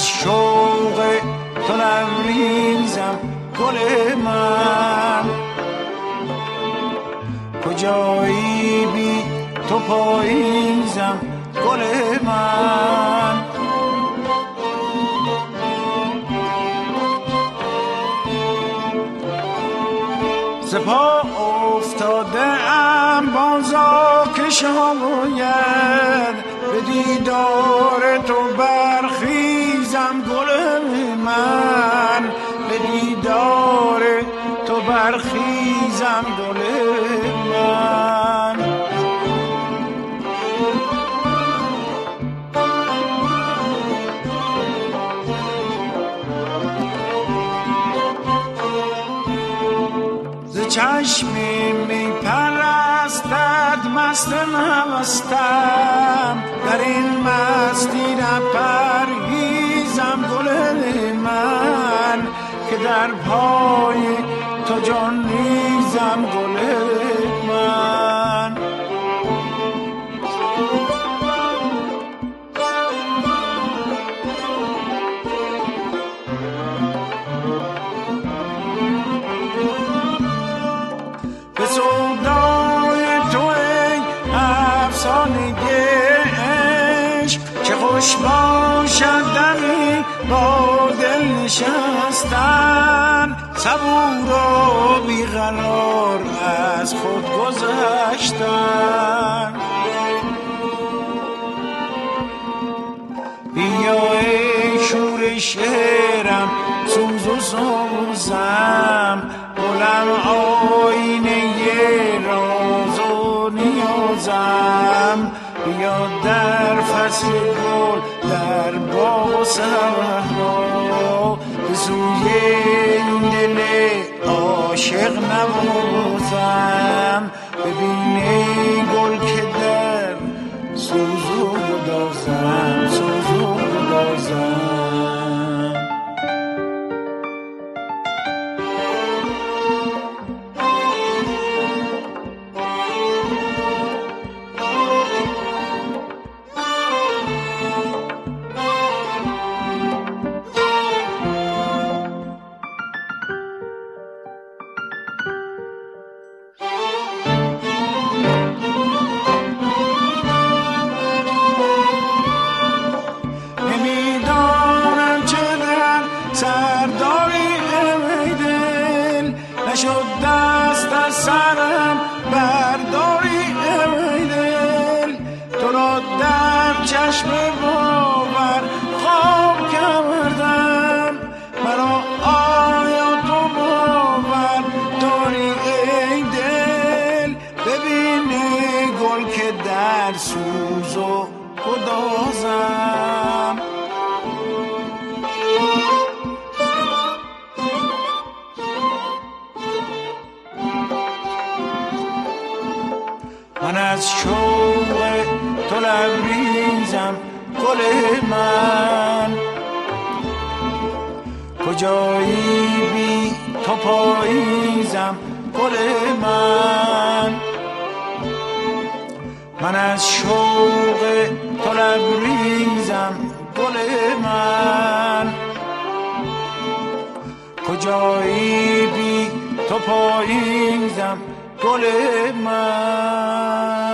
از شوق تو لبریزم گل من، کجایی بی تو پاییزم گل من. ز پا افتاده ام بازا که شاید به دیدار تو برخیزم گل من، به دیدار تو برخیزم گل من. ز چشمی می پرستد مست مستم، در این مستی نپرهیزم گل من، که در پای تو جان ریزم گل من. به سودای تو ای افسانه عشق، چه خوش باشد دمی با دل نشستن، صبور و بیقرار از خود گذشتن. بیا ای شور شعرم سوز و سوزم، گلم آینه راز و نیازم. بیا در فصل گل در باغ و صحرا، به سوی این دل عاشق نوازم. ببین ای گل که در سوز و گدازم، سوز و گدازم. نشد دست از سرم برداری ای دل، تو را در چشم باور خواب کردم. مرا آیا تو باور داری ای دل؟ ببین ای گل که در سوز و گدازم. من از شوق تو لبریزم گل من، کجایی بی تو پاییزم گل من. من از شوق تو لبریزم گل من، کجایی بی تو پاییزم گل من.